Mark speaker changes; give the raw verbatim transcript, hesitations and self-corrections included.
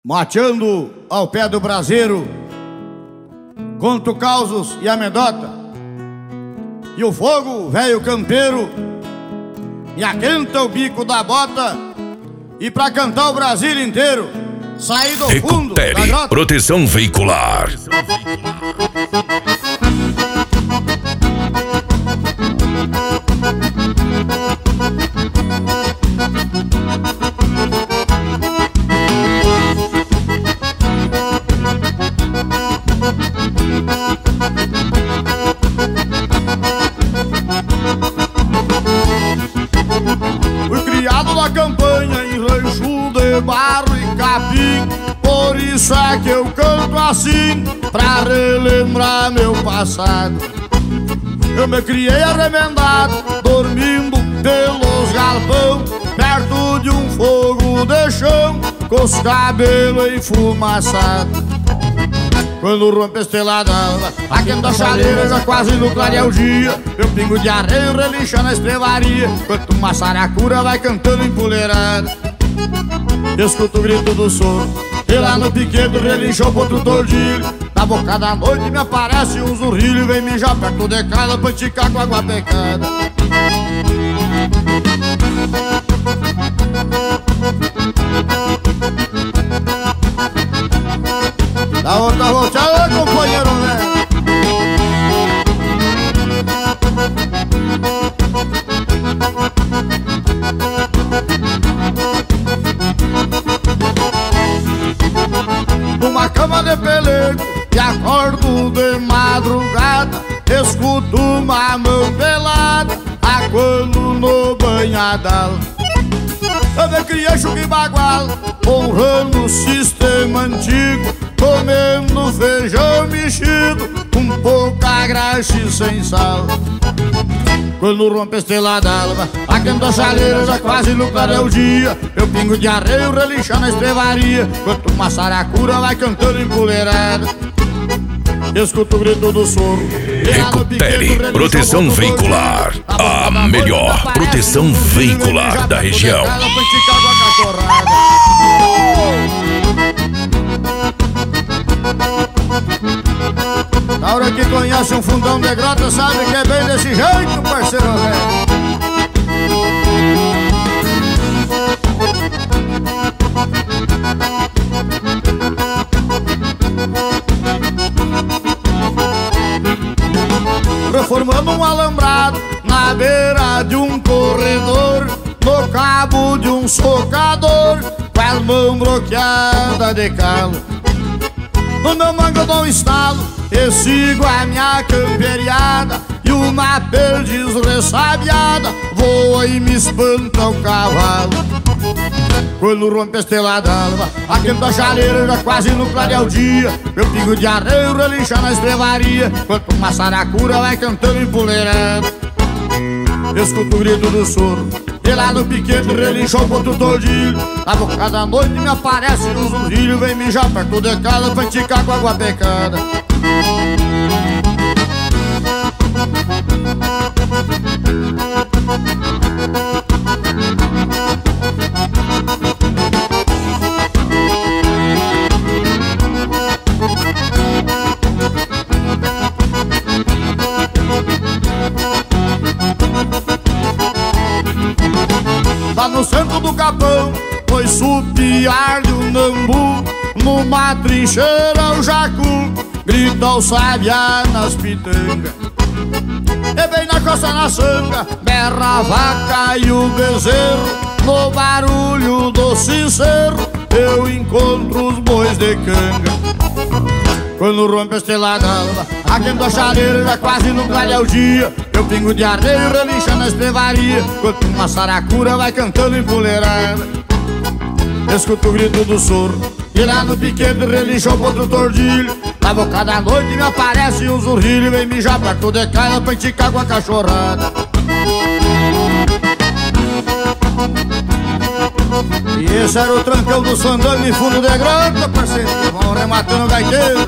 Speaker 1: Mateando ao pé do braseiro, conto causos e amedota, e o fogo, velho campeiro, me aquenta o bico da bota, e pra cantar o Brasil inteiro, saí do fundo da grota.
Speaker 2: Proteção veicular.
Speaker 1: Fui criado na campanha em rancho de barro e capim, por isso é que eu canto assim, pra relembrar meu passado. Eu me criei arremendado, dormindo pelos galpão, perto de um fogo de chão, com os cabelos enfumaçados. Quando rompe a estrelada alva, aquenta a chaleira, já quase no clarear o dia, meu pingo de arreio relincha na estrevaria, enquanto uma saracura vai cantando empoleirada. Escuto o grito do sono, e lá no piquedo relincha o potro tordilho. Na boca da noite me aparece um zurrilho, vem mijar perto de casa pra esticar com água pecada. Da outra volteada, companheiro, né? Numa cama de pelego e acordo de madrugada, escuto uma mão pelada aguando no banhadal. Eu me criei chuca e bagual, honrando o sistema antigo, comendo feijão mexido, com pouca graxa e sem sal. Quando rompe a estrela d'alva, aquenta a chaleira, já quase no clarear o dia, meu pingo de arreio relincha na estrevaria, enquanto uma saracura vai cantando empoleirada. Escuto o grito do soro,
Speaker 2: Recupere Proteção Veicular, a melhor proteção veicular da região.
Speaker 1: Na hora que conhece um fundão de grota, sabe que é bem desse jeito, parceiro velho. Reformando um alambrado na beira de um corredor, no cabo de um socador, com a mão bloqueada de calo. No meu mango eu dou um estalo e sigo a minha camperiada, e uma perdiz ressabiada voa e me espanta o cavalo. Quando rompe a estrela d'alva, aquenta a chaleira, já quase no clarear o dia, meu pingo de arreio relincha na estrevaria, enquanto uma saracura vai cantando empoleirada. Escuto o grito do soro, e lá no piquete relincha o potro tordilho. Na boca da noite me aparece um zurrilho, vem mijar perto de casa pra esticar com água pecada. Lá no centro do capão, foi supiar de um nambu, numa trincheira o jacu grita o sabiá nas pitangas. E bem na costa na sanga, berra a vaca e o bezerro, no barulho do sincero eu encontro os bois de canga. Quando rompe a estrela d'alva, aquenta a chaleira, já quase no clarear o dia, meu pingo de arreio relincha na estrevaria, enquanto uma saracura vai cantando empoleirada. Escuto o grito do soro, e lá no piquete relincha o potro tordilho. Na boca da noite me aparece um zurrilho, vem mijar perto de casa pra esticar com a cachorrada. E esse era o trancão do sandango em fundo de grota, parceiro, vão rematando o gaiteiro.